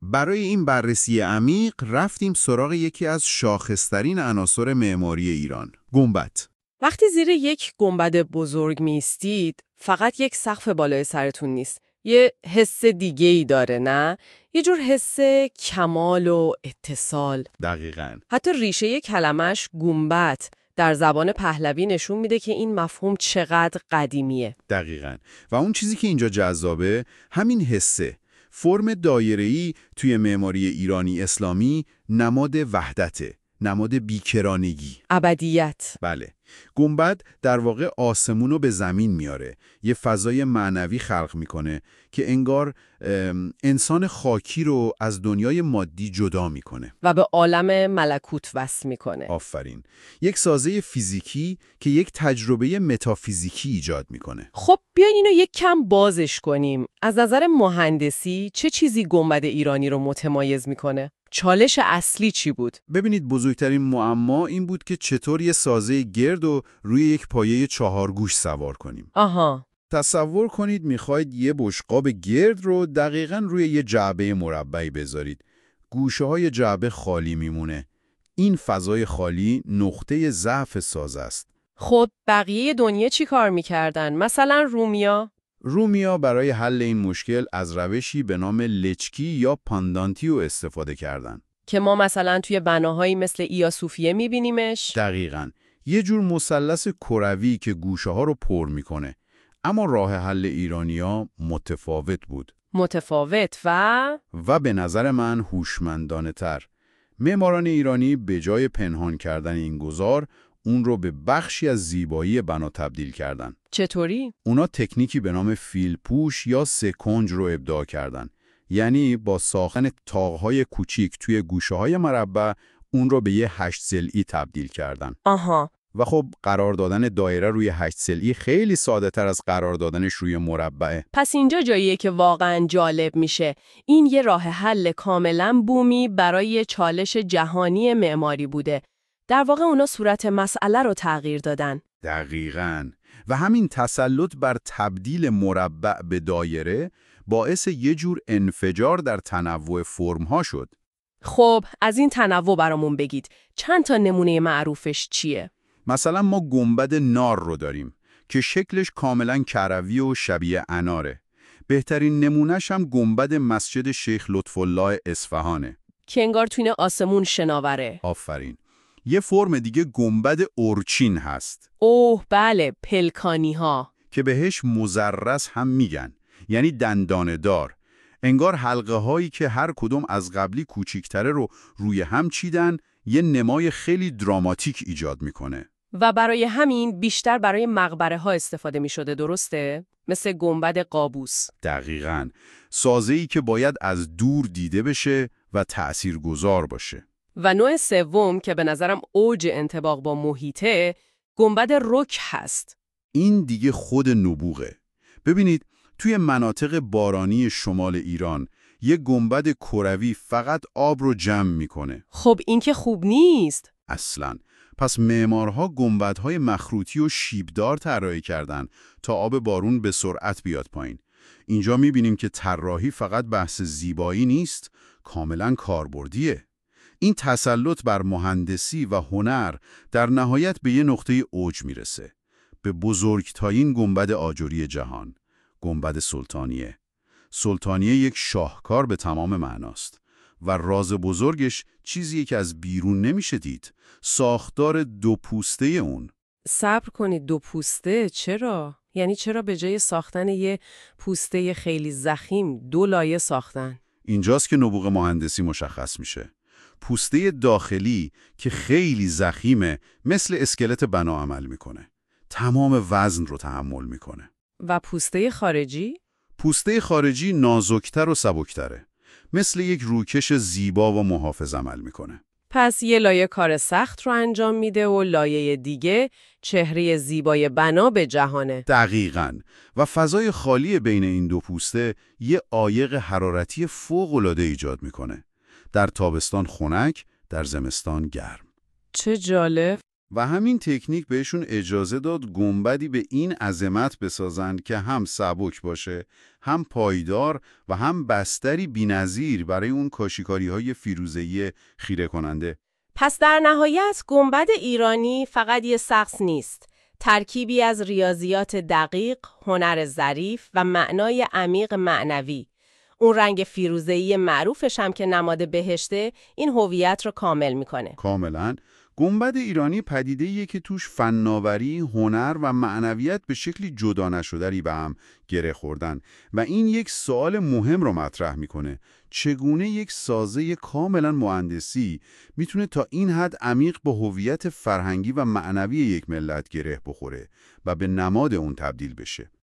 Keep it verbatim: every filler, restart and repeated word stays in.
برای این بررسی عمیق رفتیم سراغ یکی از شاخصترین عناصر معماری ایران، گنبد. وقتی زیر یک گنبد بزرگ میستید، فقط یک سقف بالای سرتون نیست. یه حس دیگه‌ای داره، نه؟ یه جور حس کمال و اتصال. دقیقاً. حتی ریشه کلمش گنبد در زبان پهلوی نشون میده که این مفهوم چقدر قدیمیه. دقیقاً. و اون چیزی که اینجا جذابه همین حسه. فرم دایره‌ای توی معماری ایرانی اسلامی نماد وحدته، نماد بیکرانگی، ابدیت. بله. گنبد در واقع آسمون رو به زمین میاره، یه فضای معنوی خلق میکنه که انگار انسان خاکی رو از دنیای مادی جدا میکنه و به عالم ملکوت وصل میکنه. آفرین. یک سازه فیزیکی که یک تجربه متافیزیکی ایجاد میکنه. خب بیاین اینو یک کم بازش کنیم. از نظر مهندسی چه چیزی گنبد ایرانی رو متمایز میکنه؟ چالش اصلی چی بود؟ ببینید، بزرگترین معما این بود که چطور یه سازه گرد رو روی یک پایه چهارگوش سوار کنیم. آها. تصور کنید میخواید یه بشقاب گرد رو دقیقاً روی یه جعبه مربعی بذارید. گوشه های جعبه خالی میمونه. این فضای خالی نقطه ضعف سازه است. خب بقیه دنیا چی کار میکردن؟ مثلا رومیا؟ رومیا برای حل این مشکل از روشی به نام لچکی یا پاندانتیو استفاده کردن. که ما مثلا توی بناهایی مثل ایا صوفیه میبینیمش؟ دقیقاً. یه جور مثلث کروی که گوشه ها رو پر میکنه. اما راه حل ایرانیا متفاوت بود. متفاوت و و به نظر من هوشمندانه تر. معماران ایرانی به جای پنهان کردن این گذار، اون رو به بخشی از زیبایی بنا تبدیل کردن. چطوری؟ اونا تکنیکی به نام فیلپوش یا سکنج رو ابداع کردن. یعنی با ساختن تاقهای کوچیک توی گوشه‌های مربع، اون رو به یه هشت ضلعی تبدیل کردن. آها. و خب قرار دادن دایره روی هشت ضلعی خیلی ساده تر از قرار دادنش روی مربعه. پس اینجا جاییه که واقعاً جالب میشه. این یه راه حل کاملاً بومی برای چالش جهانی معماری بوده. در واقع اونا صورت مسئله رو تغییر دادن. دقیقاً. و همین تسلط بر تبدیل مربع به دایره باعث یه جور انفجار در تنوع فرم‌ها شد. خب از این تنوع برامون بگید. چند تا نمونه معروفش چیه؟ مثلا ما گنبد نار رو داریم که شکلش کاملا کروی و شبیه اناره. بهترین نمونهش هم گنبد مسجد شیخ لطف‌الله اصفهانه که انگار توی آسمون شناوره. آفرین. یه فرم دیگه گنبد اورچین هست. اوه بله، پلکانی ها که بهش مزرس هم میگن، یعنی دندانه دار. انگار حلقه هایی که هر کدوم از قبلی کوچیکتره رو روی هم چیدن، یه نمای خیلی دراماتیک ایجاد میکنه. و برای همین بیشتر برای مقبره ها استفاده می شده، درسته؟ مثل گنبد قابوس. دقیقاً. سازه‌ای که باید از دور دیده بشه و تأثیرگذار باشه. و نوع سوم که به نظرم اوج انطباق با محیطه، گنبد رک هست. این دیگه خود نبوغه. ببینید، توی مناطق بارانی شمال ایران، یه گنبد کروی فقط آب رو جمع میکنه. خب این که خوب نیست. اصلاً. پس معمارها گنبدهای مخروطی و شیبدار طراحی کردن تا آب بارون به سرعت بیاد پایین. اینجا میبینیم که طراحی فقط بحث زیبایی نیست، کاملاً کاربردیه. این تسلط بر مهندسی و هنر در نهایت به یه نقطه اوج میرسه. به بزرگترین گنبد آجری جهان، گنبد سلطانیه. سلطانیه یک شاهکار به تمام معناست. و راز بزرگش چیزیه که از بیرون نمیشه دید. ساختار دو پوسته اون. صبر کنید، دو پوسته؟ چرا؟ یعنی چرا به جای ساختن یه پوسته خیلی ضخیم دو لایه ساختن؟ اینجاست که نبوغ مهندسی مشخص میشه. پوسته داخلی که خیلی ضخیمه مثل اسکلت بنا عمل میکنه. تمام وزن رو تحمل میکنه. و پوسته خارجی؟ پوسته خارجی نازکتر و سبکتره. مثل یک روکش زیبا و محافظ عمل میکنه. پس یه لایه کار سخت رو انجام میده و لایه دیگه چهره زیبای بنا به جهانه. دقیقاً. و فضای خالی بین این دو پوسته یه عایق حرارتی فوق‌العاده ایجاد میکنه. در تابستان خنک، در زمستان گرم. چه جالب. و همین تکنیک بهشون اجازه داد گنبدی به این عظمت بسازند که هم سبک باشه، هم پایدار و هم بستری بی‌نظیر برای اون کاشیکاری‌های فیروزه‌ای خیره کننده. پس در نهایت گنبد ایرانی فقط یه سقف نیست. ترکیبی از ریاضیات دقیق، هنر ظریف و معنای عمیق معنوی. اون رنگ فیروزه‌ای معروفش هم که نماد بهشته، این هویت رو کامل میکنه. کاملاً. گنبد ایرانی پدیده‌ایه که توش فناوری، هنر و معنویت به شکلی جدا نشدنی به هم گره خوردن و این یک سوال مهم رو مطرح میکنه. چگونه یک سازه کاملا مهندسی میتونه تا این حد عمیق به هویت فرهنگی و معنوی یک ملت گره بخوره و به نماد اون تبدیل بشه؟